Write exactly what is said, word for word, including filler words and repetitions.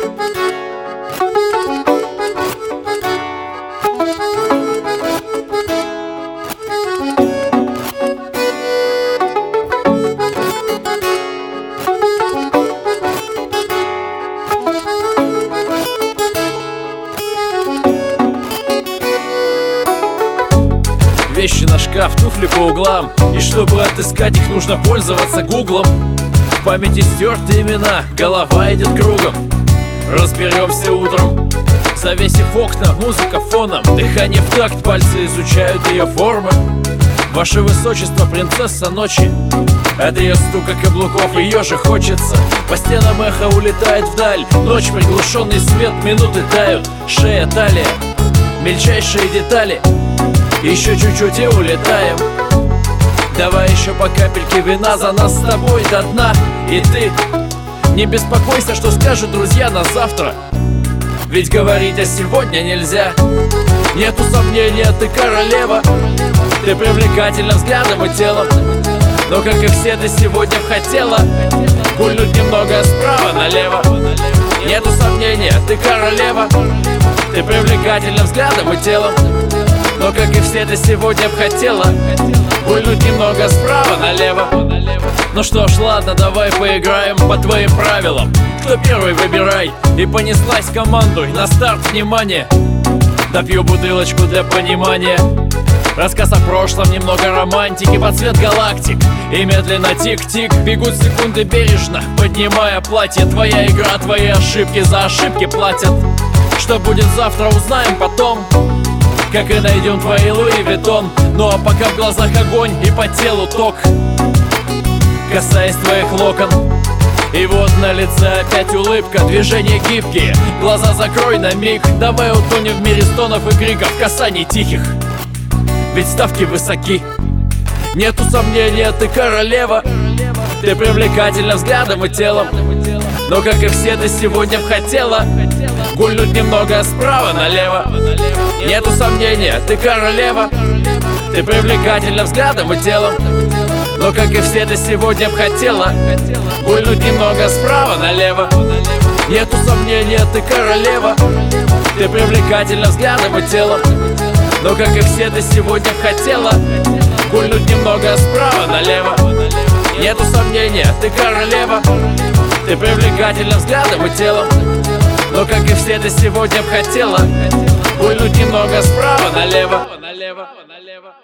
Вещи на шкаф, туфли по углам. И чтобы отыскать их, нужно пользоваться гуглом. В памяти стерты имена, голова идет кругом. Разберемся утром, завесив окна, музыка фоном. Дыхание в такт, пальцы изучают ее формы. Ваше высочество, принцесса ночи. От ее стука каблуков ее же хочется. По стенам эхо улетает вдаль. Ночь, приглушенный свет, минуты тают. Шея, талия, мельчайшие детали. Еще чуть-чуть и улетаем. Давай еще по капельке вина за нас с тобой до дна. И ты не беспокойся, что скажут друзья на завтра. Ведь говорить о сегодня нельзя. Нету сомнения, ты королева. Ты привлекательна взглядом и телом. Но как и все, ты сегодня б хотела гульнуть немного справа налево. Нету сомнения, ты королева. Ты привлекательна взглядом и телом. Но как и все, ты сегодня б хотела гульнуть немного справа налево. Ну что ж, ладно, давай поиграем по твоим правилам. Кто первый, выбирай. И понеслась командуй, на старт, внимание. Допью бутылочку для понимания. Рассказ о прошлом, немного романтики, под цвет галактик. И медленно тик-тик, бегут секунды бережно, поднимая платье. Твоя игра, твои ошибки за ошибки платят. Что будет завтра, узнаем потом. Как и найдем твои Луи Виттон. Ну а пока в глазах огонь и по телу ток, касаясь твоих локон. И вот на лице опять улыбка, движения гибкие. Глаза закрой на миг. Давай утонем в мире стонов и криков, касаний тихих. Ведь ставки высоки. Нету сомнения, ты королева. Ты привлекательна взглядом и телом. Но как и все, ты сегодня б хотела гульнуть немного справа налево. Нету сомнения, ты королева. Ты привлекательна взглядом и телом. Но как и все, ты сегодня б хотела гульнуть немного справа налево. Нету сомнения, ты королева. Ты привлекательна взглядом и телом. Но как и все, ты сегодня б хотела гульнуть немного справа налево. Нету сомнения, ты королева. Ты привлекательна взглядом и телом. Но как и все, ты сегодня б хотела гульнуть немного справа налево.